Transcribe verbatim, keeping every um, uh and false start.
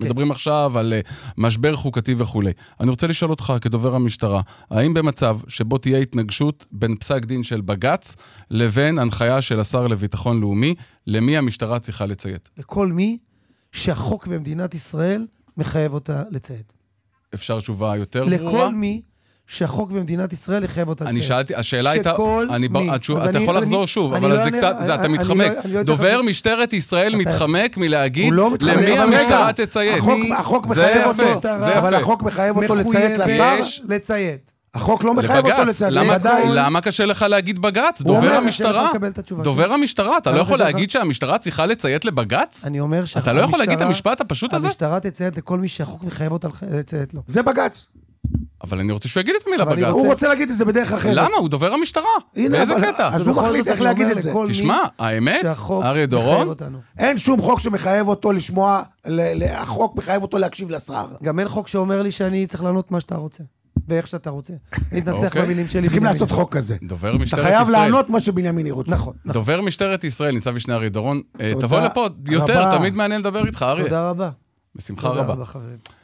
מדברים עכשיו על משבר חוקתי וכו'. אני רוצה לשאול אותך, כדובר המשטרה, האם במצב שבו תהיה התנגשות בין פסק דין של בג"ץ לבין הנחיה של השר לביטחון לאומי, למי המשטרה צריכה לציית? לכל מי שהחוק במדינת ישראל מחייב אותה לציית. אפשר תשובה יותר ברורה? לכל מי שהחוק במדינת ישראל יחייב אותה לציית. אני שאלתי, השאלה הייתה, אני, אתה יכול לחזור שוב, אבל זה קצת, אתה מתחמק. דובר משטרת ישראל מתחמק מלהגיד למי המשטרה תציית. החוק מחייב אותו, אבל החוק מחייב אותו לציית לשר? לציית. החוק לא מחייב אותו לציית. למה קשה לך להגיד בג"ץ? דובר המשטרה, דובר המשטרה, אתה לא יכול להגיד שהמשטרה צריכה לציית לבג"ץ? אני אומר אתה לא יכול להגיד את המשפט הפשוט הזה? המשטרה תציית לכל מי שהחוק מחייב אותה לציית לו. זה בג"ץ. אבל אני רוצה שהוא יגיד את המילה בג"ץ. הוא רוצה להגיד את זה בדרך אחרת. למה? הוא דובר המשטרה. באיזה קטע? אז הוא מחליט איך להגיד את זה. תשמע, האמת, אריה דורון, אין שום חוק שמחייב אותו לשמוע, החוק מחייב אותו להקשיב לשר. גם אין חוק שאומר לי שאני צריך לענות מה שאתה רוצה. ואיך שאתה רוצה. להתנסח במילים שלי. צריכים לעשות חוק כזה. דובר משטרת ישראל. אתה חייב לענות מה שבנימיני רוצה. נכון. דובר משטרת ישראל, ניצב משנה אריה דורון, תבוא לפה יותר, תמיד מעניין לדבר איתך, אריה. תודה רבה. בשמחה רבה. תודה רבה, חברים.